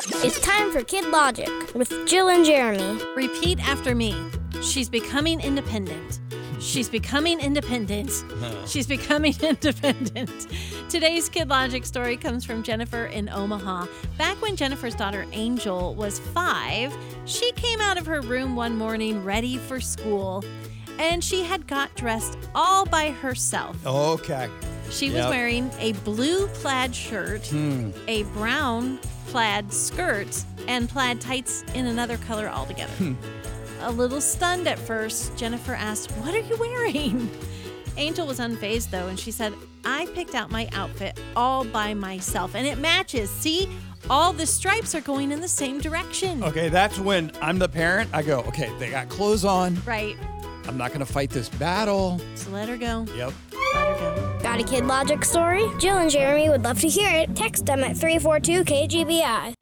It's time for Kid Logic with Jill and Jeremy. Repeat after me. She's becoming independent. She's becoming independent. She's becoming independent. Today's Kid Logic story comes from Jennifer in Omaha. Back when Jennifer's daughter Angel was 5, she came out of her room one morning ready for school, and she had got dressed all by herself. Okay. She was wearing a blue plaid shirt, a brown plaid skirt, and plaid tights in another color altogether. A little stunned at first, Jennifer asked, "What are you wearing?" Angel was unfazed, though, and she said, "I picked out my outfit all by myself, and it matches. See? All the stripes are going in the same direction." Okay, that's when I'm the parent. I go, okay, they got clothes on. Right. I'm not going to fight this battle. So let her go. Yep. Let her go. Got a Kid Logic story? Jill and Jeremy would love to hear it. Text them at 342-KGBI.